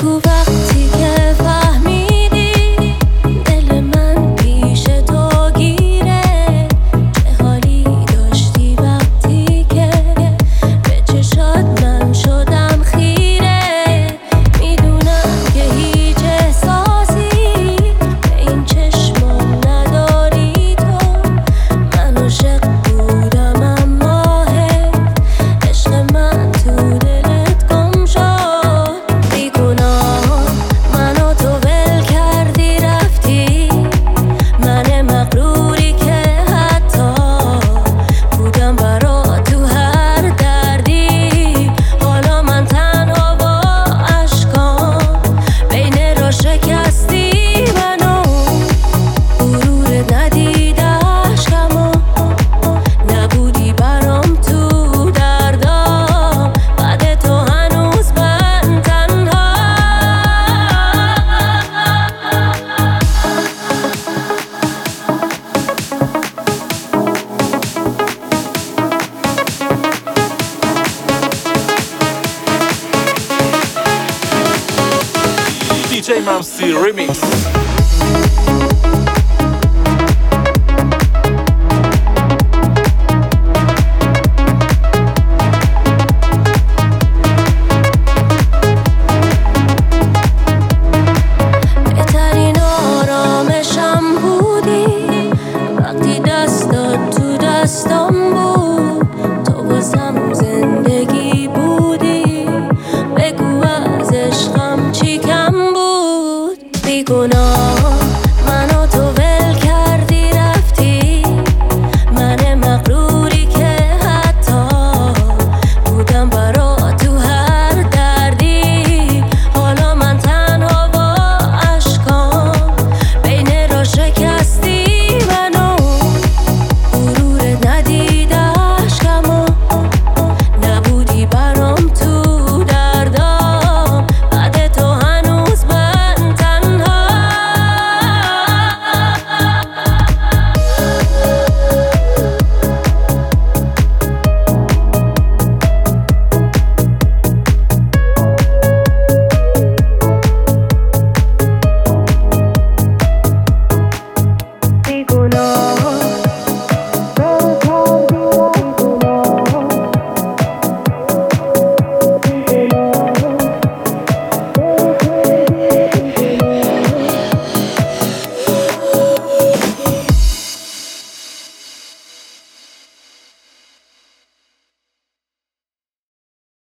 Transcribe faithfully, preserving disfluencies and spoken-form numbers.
بگو وقتی که فهمیدی دل من پیش تو گیره، چه حالی داشتی وقتی که به چشات من شدم خیره. میدونم که هیچ احساسی به این چشمام نداری تو، من عاشق بودم اما عشق من تو دلت گم شد. بیگناه منو تو ول کردی رفتی، من مغروری که حتی بودم برا تو هر دردی. حالا من تنها با عشقام بین را شکستی منو، غرورت ندید عشقمو، نبودی برام تو دردام، بعد تو هنوز من تنها. دی جی Mamsi Remix.